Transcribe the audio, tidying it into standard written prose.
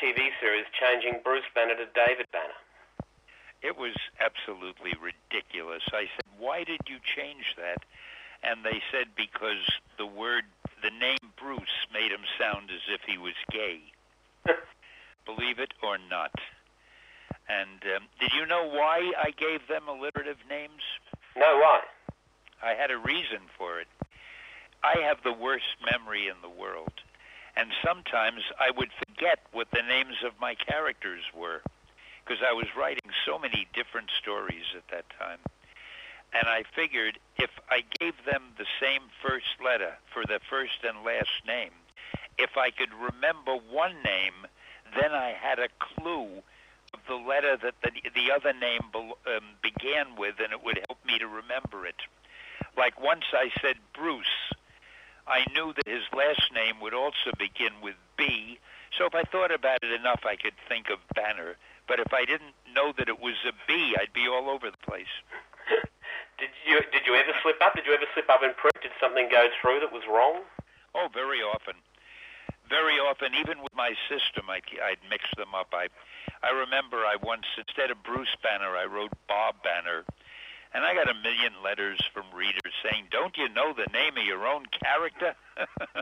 TV series changing Bruce Banner to David Banner? It was absolutely ridiculous. I said, why did you change that? And they said because the name Bruce made him sound as if he was gay. Believe it or not. And did you know why I gave them alliterative names? No, why? I had a reason for it. I have the worst memory in the world. And sometimes I would forget what the names of my characters were, because I was writing so many different stories at that time. And I figured if I gave them the same first letter for the first and last name, if I could remember one name, then I had a clue of the letter that the other name began with, and it would help me to remember it. Like once I said Bruce, I knew that his last name would also begin with B, so if I thought about it enough, I could think of Banner. But if I didn't know that it was a B, I'd be all over the place. Did you ever slip up? Did you ever slip up in print? Did something go through that was wrong? Oh, very often. Very often, even with my system, I'd mix them up. I remember I once, instead of Bruce Banner, I wrote Bob Banner. And I got 1 million letters from readers saying, don't you know the name of your own character?